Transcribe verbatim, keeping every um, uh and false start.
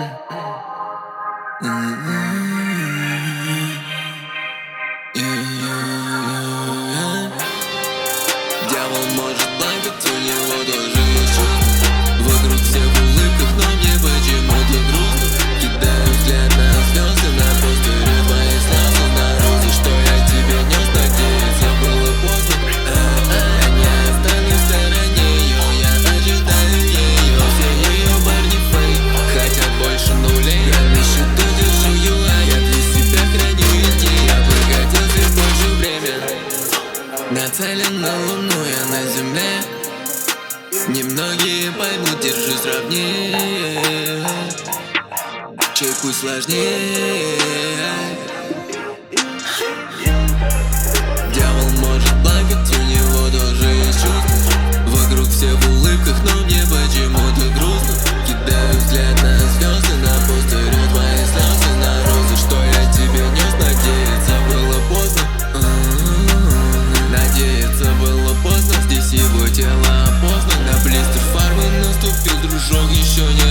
Дьявол может плакать, у него тоже есть чувства. Вокруг всех в улыбках, но мне почему-то грустно. Кидаю взгляд на звезды, на пустыре твои слезы, на розы, что я тебе нес, надеяться было поздно. А-а, не останусь в стороне ее, я ожидаю ее. Все ее парни фейк, хотят больше нулей. Я на счету держу юань, я для себя храню идеи. Я прокатился больше время, нацелен на луну, я на земле. Немногие поймут, держи сравнее. Чей путь сложнее. Дьявол может плакать, у него тоже есть чувства. Вокруг все в улыбках, но мне почему-то грустно. Кидаю взгляд на звезды, на пустырю твои слезы, на розы, что я тебе нес, надеяться было поздно. Надеяться было поздно, здесь его тело опознано. На блистер фармы наступил, дружок, еще не